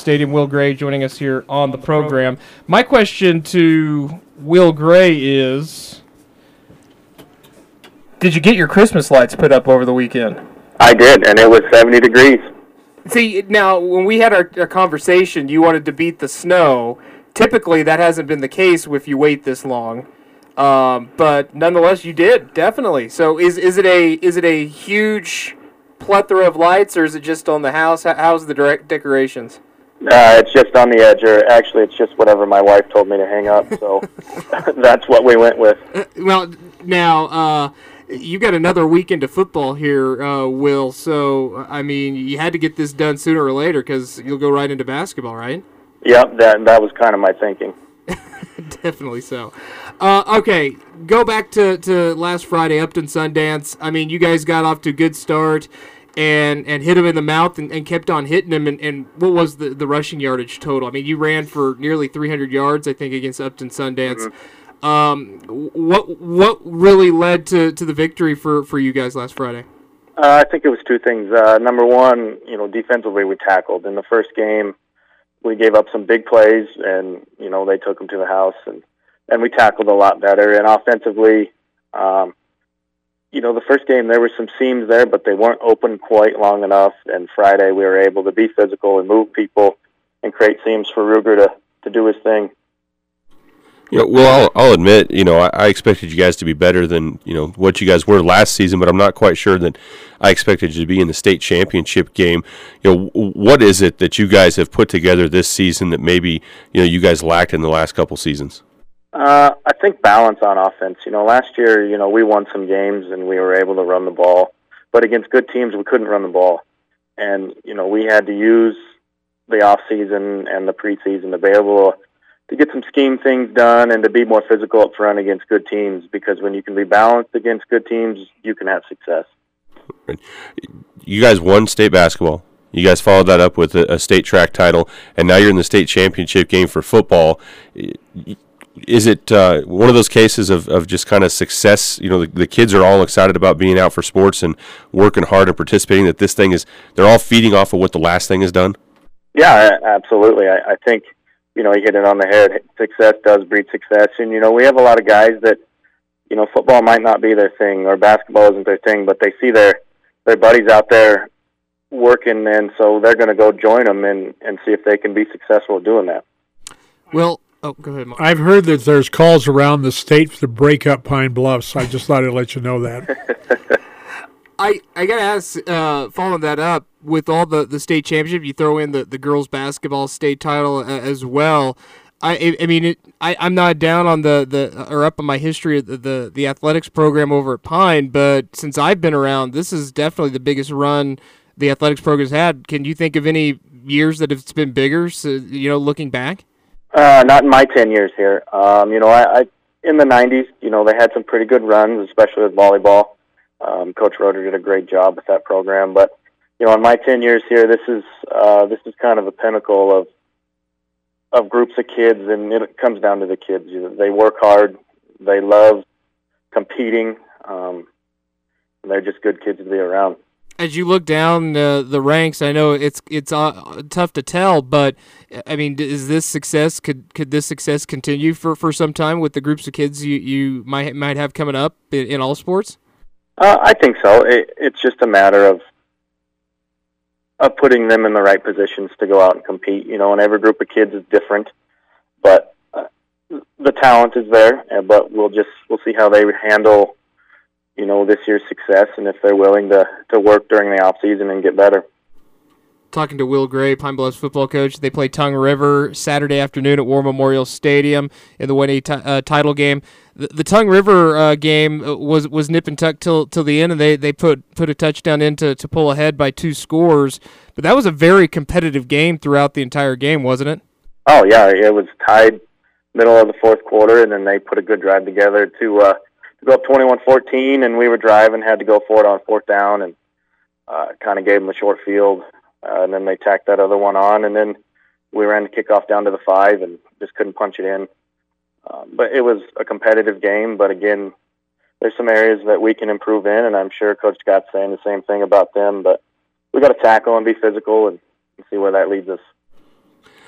Stadium. Will Gray joining us here on the program. My question to Will Gray is, did you get your Christmas lights put up over the weekend? I did, and it was 70 degrees. See, now, when we had our conversation, you wanted to beat the snow. Typically, that hasn't been the case if you wait this long. But nonetheless, you did, definitely. So is it a huge plethora of lights, or is it just on the house? How's the decorations? It's just on the edge, or actually it's just whatever my wife told me to hang up, so that's what we went with. Well, now, you got another weekend of football here, Will, so, I mean, you had to get this done sooner or later because you'll go right into basketball, right? Yep, that was kind of my thinking. Definitely so. Okay, go back to last Friday, Upton Sundance. I mean, you guys got off to a good start and hit him in the mouth and kept on hitting him. And what was the rushing yardage total? I mean, you ran for nearly 300 yards, I think, against Upton Sundance. Mm-hmm. What really led to the victory for you guys last Friday? I think it was two things. Number one, defensively we tackled. In the first game, we gave up some big plays, and, they took them to the house, and we tackled a lot better. And offensively, the first game there were some seams there, but they weren't open quite long enough. And Friday we were able to be physical and move people and create seams for Ruger to do his thing. Well, I'll admit, I expected you guys to be better than, what you guys were last season, but I'm not quite sure that I expected you to be in the state championship game. What is it that you guys have put together this season that maybe, you guys lacked in the last couple seasons? I think balance on offense. Last year, we won some games and we were able to run the ball, but against good teams, we couldn't run the ball. And, we had to use the off season and the preseason to be able to get some scheme things done and to be more physical up front against good teams, because when you can be balanced against good teams, you can have success. You guys won state basketball. You guys followed that up with a state track title, and now you're in the state championship game for football. Is it one of those cases of just kind of success? The kids are all excited about being out for sports and working hard and participating, that this thing they're all feeding off of what the last thing has done? Yeah, absolutely. I think, you hit it on the head. Success does breed success. And, we have a lot of guys that, football might not be their thing or basketball isn't their thing, but they see their buddies out there working, and so they're going to go join them and see if they can be successful doing that. Well, go ahead, Mark. I've heard that there's calls around the state to break up Pine Bluffs. I just thought I'd let you know that. I got to ask, following that up, with all the state championship, you throw in the girls basketball state title as well. I'm not down on or up on my history of the athletics program over at Pine, but since I've been around, this is definitely the biggest run the athletics program's had. Can you think of any years that it's been bigger, looking back? Not in my 10 years here. I in the 90s, they had some pretty good runs, especially with volleyball. Coach Roeder did a great job with that program, but in my 10 years here, this is kind of the pinnacle of groups of kids, and it comes down to the kids. They work hard, they love competing, and they're just good kids to be around. As you look down the ranks, I know it's tough to tell, but I mean, is this success could this success continue for some time with the groups of kids you might have coming up in all sports? I think so. It's just a matter of putting them in the right positions to go out and compete. And every group of kids is different, but the talent is there. But we'll see how they handle, this year's success, and if they're willing to work during the off season and get better. Talking to Will Gray, Pine Bluffs football coach. They play Tongue River Saturday afternoon at War Memorial Stadium in the 1A title game. The Tongue River game was nip and tuck till the end, and they put a touchdown in to pull ahead by 2 scores. But that was a very competitive game throughout the entire game, wasn't it? Oh, yeah. It was tied middle of the fourth quarter, and then they put a good drive together to go up 21-14, and we were driving, had to go for it on 4th down, and kind of gave them a short field. And then they tacked that other one on, and then we ran the kickoff down to the 5 and just couldn't punch it in. But it was a competitive game, but again, there's some areas that we can improve in, and I'm sure Coach Scott's saying the same thing about them, but we got to tackle and be physical and see where that leads us.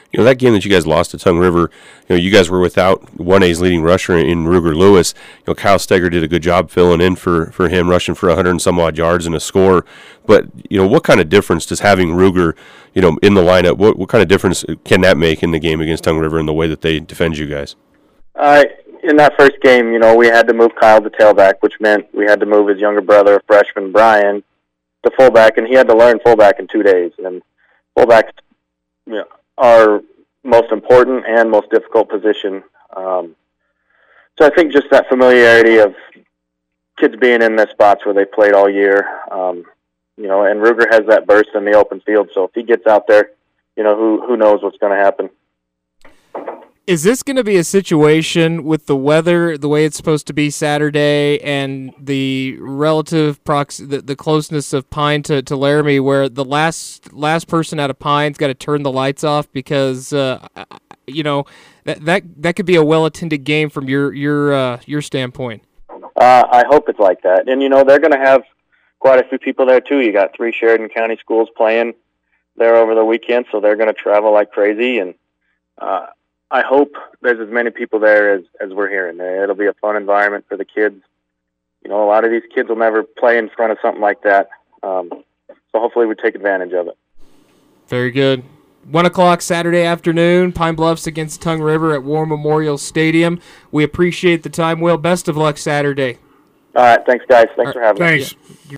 That game that you guys lost to Tongue River, you guys were without 1A's leading rusher in Ruger Lewis. Kyle Steger did a good job filling in for him, rushing for 100 and some odd yards and a score. But, what kind of difference does having Ruger, in the lineup, what kind of difference can that make in the game against Tongue River and the way that they defend you guys? In that first game, we had to move Kyle to tailback, which meant we had to move his younger brother, a freshman, Brian, to fullback, and he had to learn fullback in 2 days. And fullbacks, our most important and most difficult position. So I think just that familiarity of kids being in the spots where they played all year, and Ruger has that burst in the open field. So if he gets out there, who knows what's going to happen. Is this going to be a situation with the weather, the way it's supposed to be Saturday, and the relative the closeness of Pine to Laramie, where the last person out of Pine's got to turn the lights off because that could be a well-attended game from your standpoint? I hope it's like that, and they're going to have quite a few people there too. You got 3 Sheridan County schools playing there over the weekend, so they're going to travel like crazy, and I hope there's as many people there as we're hearing. It'll be a fun environment for the kids. A lot of these kids will never play in front of something like that. So hopefully we take advantage of it. Very good. 1 o'clock Saturday afternoon, Pine Bluffs against Tongue River at War Memorial Stadium. We appreciate the time, Will. Best of luck Saturday. All right. Thanks, guys. Thanks for having me. Thanks.